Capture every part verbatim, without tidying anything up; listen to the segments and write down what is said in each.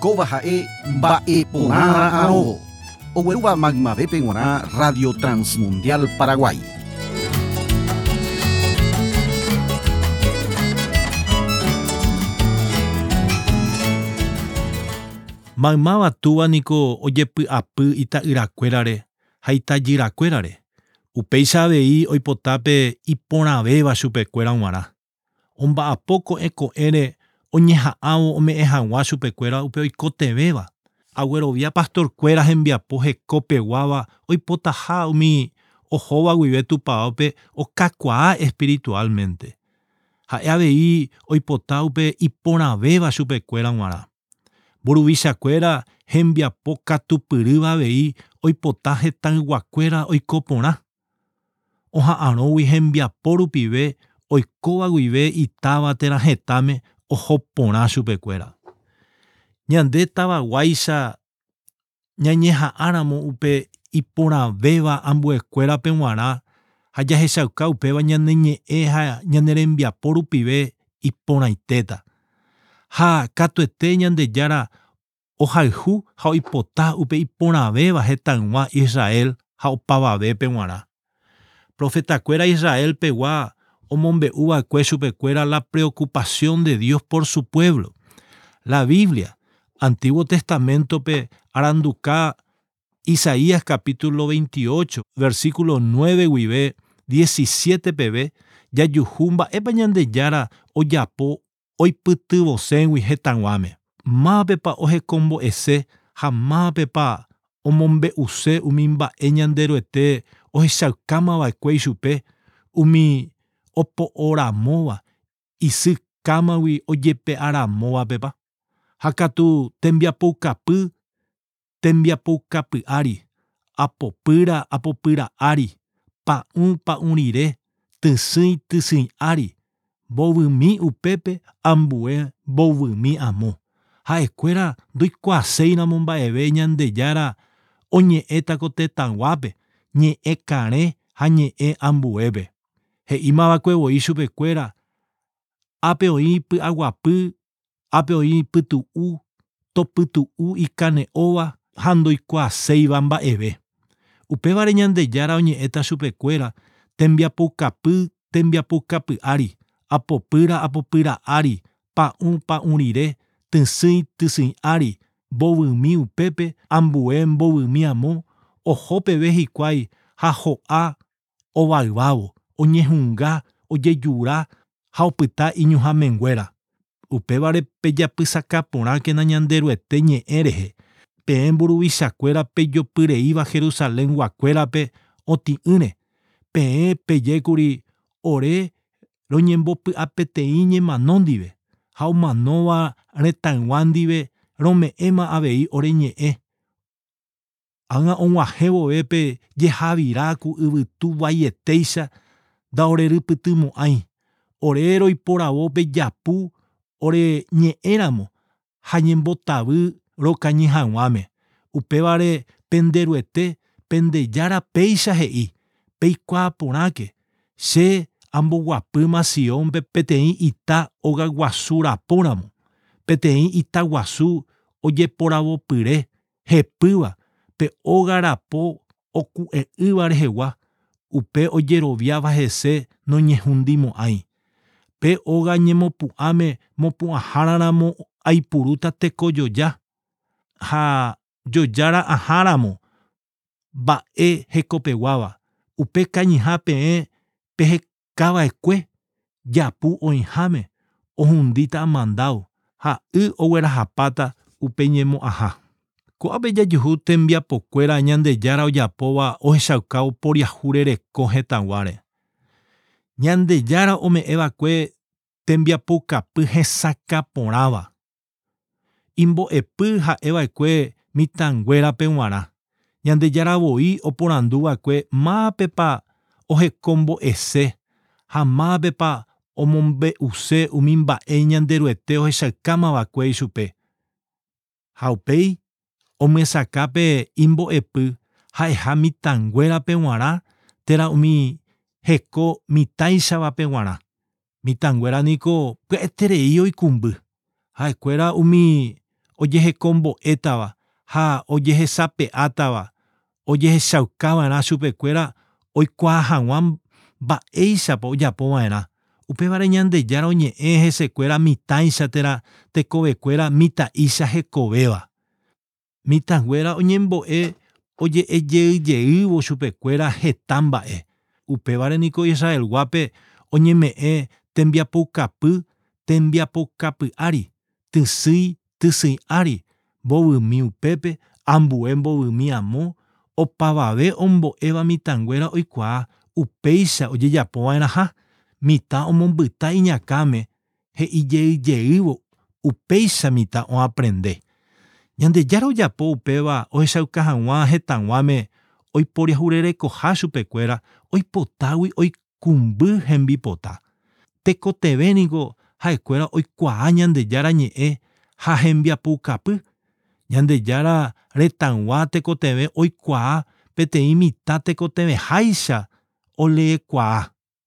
oikóva ha'e mba'eporãra'ãrõvo. Oguerúva maymavépe g̃uarã Radio Transmundial Paraguay. Maymáva túva niko ojepy'apy ita'yrakuérare ha itajyrakuérare. Upéicha avei oipotápe iporãvéva chupekuéra g̃uarã. Omba'apo ko'ẽko'ẽre oñeha'ãvo ome'ẽ hag̃ua chupekuéra upe oikotevéva. Aguerovia pastorkuéra hembiapo hekopeguáva oipotaha umi ohóva guive tupãópe okakuaa espiritualmente. Ha'e avei oipota upe iporãvéva chupekuéra g̃uarã. Mburuvichakuéra hembiapo katupyrýva avei oipota hetãygua oiko porã. Oha'ãrõgui hembiapo rupive oikóva guive itáva térã hetãme oho porã chupekuéra. Ñande tavaguáicha ñañeha'ãramo upe iporãvéva ambuekuérape g̃uarã ha jahechauka upéva ñane ñe'ẽ ha ñane rembiapo rupive iporãitéta. Ha katuete Ñandejára ohayhu ha oipota upe iporãvéva hetãygua Israel ha opavavépe g̃uarã. Profetakuéra Israel pegua omombe'uva'ekue chupekuéra la preocupación de Dios por su pueblo. La Biblia, Antiguo Testamentope aranduka Isaías capítulo veintiocho, versículo nueve guive, diecisiete peve, jajuhu mba'épa Ñandejára ojapo oipytyvosẽgui hetãguáme. Mápepa ohekombo'ese ha mápepa omombe'use umi mba'e ñanderoete ohechaukámava'ekue ichupe umi opo'õramóva isykámagui ojepe'aramóvapepa. Ha katu tembiapoukapy tembiapoukapy'ári, apopýra apopyra'ári, pa'ũ pa'ũ tysỹ tysỹi'ári, mbovymi upépe ambue mbovymi amo. Ha'ekuéra ndoikuaaséiramo mba'eve Ñandejára oñe'ẽta ko tetãguápe, ñe'ẽ karẽ ha ñe'ẽ ambuépe. He'ímava'ekuevoi chupekuéra ápe oĩ py'aguapy, ápe oĩ pytu'u, topytu'u ikane'õva ha ndoikuaaséiva mba'eve. Upévare Ñandejára oñe'ẽta chupekuéra tembiapoukapy tembiapoukapy'ári, apopýra apopyra'ári, pa'ũ pa'ũ tysỹ tysỹi'ári, mbovymi upépe ambue mbovymi amo, oho peve hikuái ha ho'a ovayvávo, oñehũnga, ojejura ha opyta iñuhãmenguéra. Upévare pejapysaka porãkena ñanderoete ñe'ẽ rehe. Peẽ mburuvichakuéra pejopyreíva Jerusalén guakuérape oti'ỹre. Peẽ pejékuri ore roñembopy'a peteĩ ñemano ndive ha omanóva retãygua ndive rome'ẽma avei ore ñe'ẽ. Ág̃a og̃uahẽ vovépe jehavira ku yvytu vaietéicha ndaorerypytymo'ãi. Ore roiporavo pejapu ore ñe'ẽramo ha ñembotavy rokañy hag̃uáme. Upévare penderuete Pendejára péicha he'i, peikuaa porãke. Che amboguapýma Sionpe peteĩ ita ogaguasu rapóramo, peteĩ ita guasu ojeporavopyre hepýva pe óga rapo oku'e'ỹva rehegua upe ojeroviáva hese noñehũndimo'ãi. Pe óga ñemopu'ãme mopu'ãháraramo aipurúta tekojoja ha jojára aháramo mba'e hekopeguáva. Upe kañyhã peẽ pehekava'ekue japu oĩháme ohundíta amandado ha y oguerahapáta upe ñemo'ãha. Ko'ápe jajuhu tembiapokuéra Ñandejára ojapóva ohechauka oporiahu rereko hetãguáre. Ñandejára ome'ẽva'ekue tembiapoukapy hesaka porãva. Imbo'epy ha'eva'ekue mitãnguérape g̃uarã. Ñandejáravoi oporanduva'ekue mápepa ohekombo'ese ha mápepa omombe'use umi mba'e ñanderoete ohechaukámava'ekue ichupe. Ha upéi omyesakápe imbo'epy ha'eha mitãnguérape g̃uarã térã umi heko mitãichavape g̃uarã. Mitãnguéra niko pya'eterei oikũmby. Ha'ekuéra umi ojehekombo'étava ha ojehesape'átava, ojehechaukávarã chupekuéra oikuaa hag̃ua mba'éichapa ojapova'erã. Upévare Ñandejára oñe'ẽ hesekuéra mitãichatérã tekovekuéra mitã'ícha hekovéva. Mitãnguéra oñembo'e oje'ejeýjeývo chupekuéra heta mba'e. Upévare niko Israelguápe oñeme'ẽ tembiapoukapy, tembiapokapy ári, tysýi, tysýi ári, mbovymi upépe, ambue mbovymi amo, opavave ombo'éva mitãnguéra oikuaa upéicha ojejapova'erãha. Mitã omombyta iñakãme he'ijeyjeývo upéicha mitã oaprende. Ñandejára ojapo upéva ohechauka hag̃ua hetãguáme oiporiahurerekoha chupekuéra oipotágui oikũmby hembipota. Tekotevéniko ha'ekuéra oikuaa Ñandejára ñe'ẽ ha hembiapoukapy. Ñandejára retãgua tekotevẽ oikuaa peteĩ mitã tekoteveháicha oleekuaa.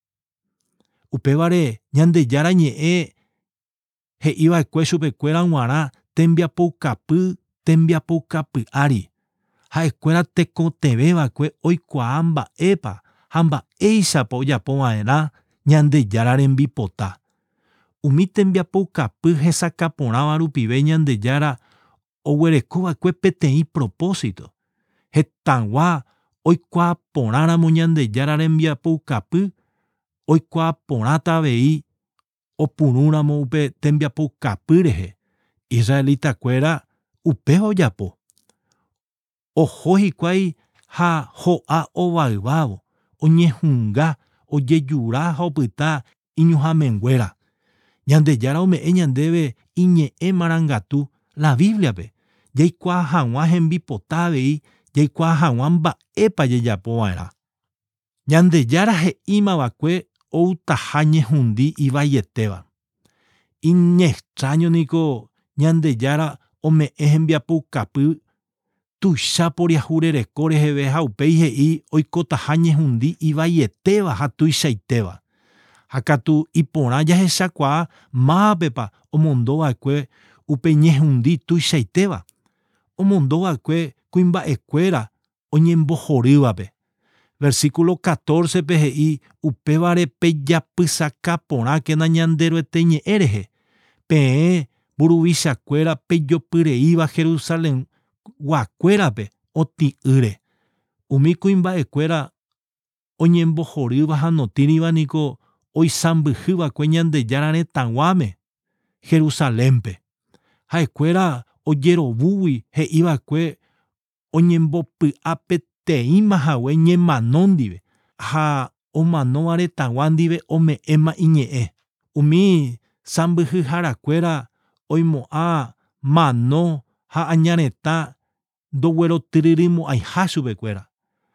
Upévare Ñandejára ñe'ẽ he'ívakue chupekuéra g̃uarã tembiapoukapy, tembiapoukapy ári. Ha'ekuéra tekotevévakue oikuaa mba'épa ha mba'éichapa ojapova'erã Ñandejára rembipota. Umi tembiapoukapy hesakaporãva rupive Ñandejára oguerekova'ekue peteĩ propósito. Hetãgua oikuaa porãramo Ñandejára rembiapoukapy, oikuaa porãta avei opurũramo upe tembiapoukapy rehe. Israelitakuéra upéva ojapo. Oho hikuái ha ho'a ovayvávo, oñehũnga, ojejura ha opyta iñuhãmenguéra. Ñandejára ome'ẽ ñandéve iñe'ẽ marangatu la Bibliape. Jaikuaa hag̃ua hembipota avei, jaikuaa hag̃ua mba'épa jejapova'erã. Ñandejára he'ímavakue outaha ñehundi ivaieteva. Iñextraño niko Ñandejára ome'ẽ hembiapoukapy tuicha poriahurereko reheve ha upéi he'i oikotaha ñehundi ivaieteva ha tuichaitéva. Ha katu iporã jahechakuaa mávapa omondova'ekue upe ñehundi tuichaitéva. Omondova'ekue kuimba'ekuéra oñembohorývape. Versículo catorce-pe he'i upévare pejapysakaporãkena ñande roete ñe'ẽ rehe. Peẽ mburuvichakuéra pejopyreíva Jerusalén guakuérape oti'ýre. Umi kuimba'ekuéra oñembohorýva ha notírĩva niko oisãmbyhývakue Ñandejára retãguáme Jerusalénpe. Ha'ekuéra ojerovúgui he'ívakue oñembopy'a peteĩmahague ñemano ndive ha omanóva retãgua ndive ome'ẽma iñe'ẽ. Umi sãmbyhyharakuéra oimo'ã mano ha añaretã ndoguerotyrýmo'ãiha chupekuéra.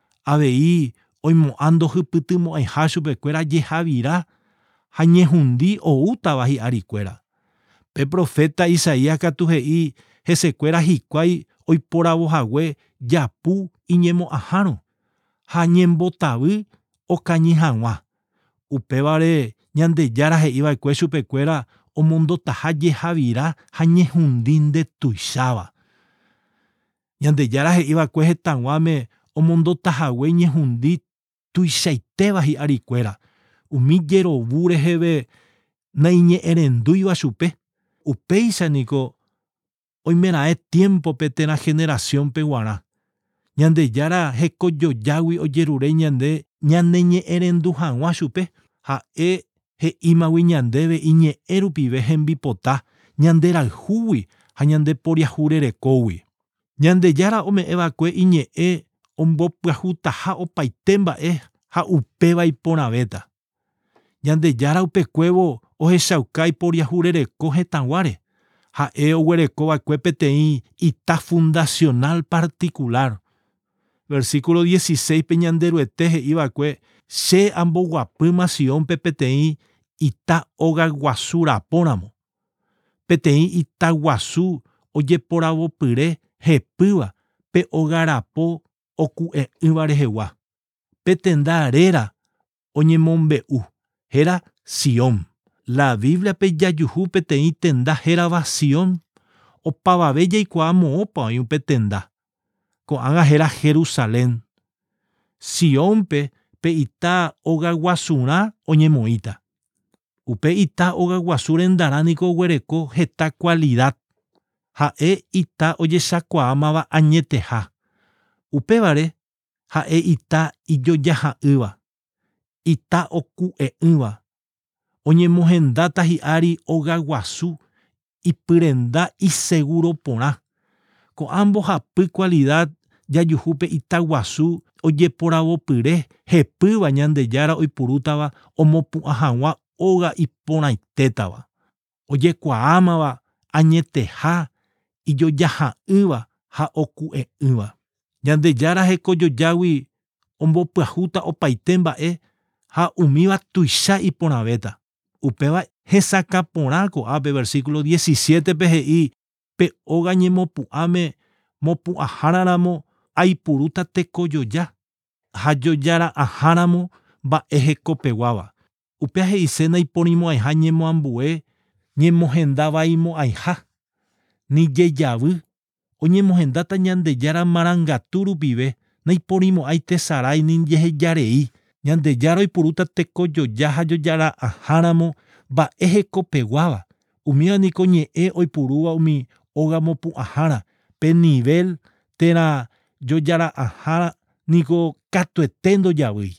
Avei oimo'ã ndohypytymo'ãiha chupekuéra jehavira ha ñehundi oútava hi'arikuéra. Pe profeta Isaías katu he'i hesekuéra hikuái oiporavohague japu iñemo'ãhárõ ha ñembotavy okañy hag̃ua. Upévare Ñandejára he'ívakue chupekuéra omondotaha jehavira ha ñehundi ndetuicháva. Ñandejára he'ívakue hetãguáme omondotahague ñehundi tuichaitéva hi'arikuéra. Umi jerovu reheve naiñe'ẽrendúiva chupe. Upéicha niko oimera'ẽ tiempope térã generaciónpe g̃uarã. Ñandejára hekojojágui ojerure ñande ñaneñe'ẽrendu hag̃ua chupe. Ha'e he'ímagui ñandéve iñe'ẽ rupive hembipota ñande rayhúgui ha ñande poriahurerekógui. Ñandejára ome'ẽvakue iñe'ẽ ombopyahutaha opaite mba'e ha upéva iporãvéta. Ñandejára upekuévo ohechauka iporiahurereko hetãguáre. Ha'e oguerekova'ekue peteĩ ita fundacional particular. Versículo dieciséis-pe ñande roete he'ívakue che amboguapýma Siónpe peteĩ ita ogaguasu rapóramo. Peteĩ ita guasu ojeporavopyre hepýva pe ogarapo oku'e'ỹva rehegua. Pe tenda réra oñemombe'u héra Sión. La Bibliape jajuhu peteĩ tenda hérava Sión opavave jaikuaa mo'ópa oĩ upe tenda. Ko'ág̃a héra Jerusalén. Sionpe pe ita ogaguasurã oñemoĩta. Upe ita ogaguasu rendarániko oguereko heta cualidad. Ha'e ita ojesakuaámava añeteha. Upévare ha'e ita ijojaha'ỹva. Ita oku'e'ỹva. Oñemohendáta hi'ári ogaguasu ipyrenda iseguro porã. Ko'ã mbohapy cualidad jajuhúpe itaguasu ojeporavopyre hepýva Ñandejára oipurútava omopu'ã hag̃ua óga iporãitétava. Ojekuaámava añeteha, ijojaha'ỹva ha oku'e'ỹva. Ñandejára hekojojágui ombopyahúta opaite mba'e ha umíva tuicha iporãvéta. Upéva hesakaporã ko'ápe versículo diecisiete pe he'i pe óga ñemopu'ãme mopu'ãháraramo aipurúta tekojoja ha jojara'aháramo mba'e hekopeguáva. Upéva he'ise naiporĩmo'ãiha ñemoambue ñemohenda vaimo'ãiha ni jejavy. Oñemohendáta Ñandejára marangatu rupive naiporĩmo'ãi tesarái ni jehejarei. Ñandejára oipurúta tekojoja ha jojara'aháramo mba'e hekopeguáva. Umíva niko ñe'ẽ oipurúva umi óga mopu'ãhára pe nivel térã jojara'ahárã niko katuete ndojavýi.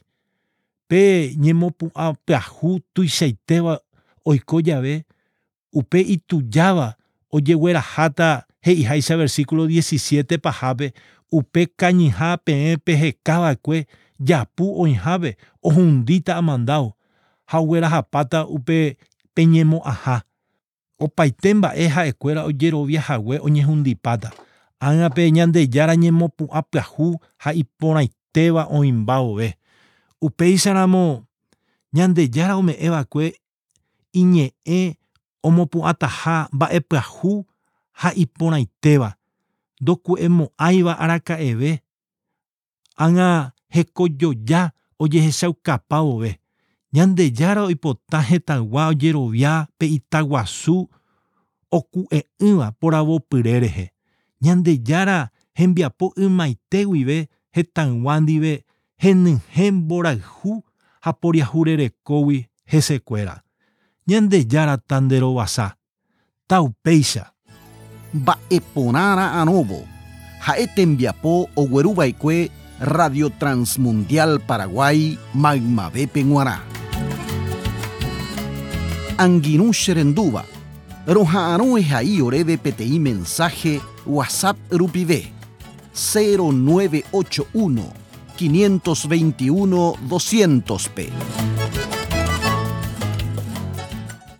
Pe ñemopu'ã pyahu tuichaitéva oiko jave, upe itujáva ojegueraháta he'iháicha versículo diecisiete pahápe upe kañyhã peẽ pehekava'ekue japu oĩhápe ohundíta amandao ha oguerahapáta upe peñemo'ãha. Opaite mba'e ha'ekuéra ojeroviahague oñehundipáta. Ágape Ñandejára ñemopu'ã pyahu ha iporãitéva oĩ mba'ove. Upéicharamo Ñandejára ome'ẽva'ekue iñe'ẽ omopu'ãtaha mba'epyahu ha iporãitéva. Ndoku'emo'ãiva araka'eve. Ág̃a hekojoja ojehechaukapa vove. Ñandejára oipota hetãgua ojerovia pe itaguasu oku'e'ỹva poravopyre rehe. Ñandejára hembiapo ymaite guive hetãgua ndive henyhẽ mborayhu ha poriahurerekógui hesekuéra. Ñandejára nde rovasa. Taupéicha. Mba'eporãra aróvo. Ha'e tembiapo ogueruva'ekue Radio Transmundial Paraguay maymavépe g̃uarã. Angirũ che rendúva. Roha'ãrõ ehai oréve peteĩ mensaje WhatsApp rupive cero nueve ocho uno, cinco dos uno, doscientos pe.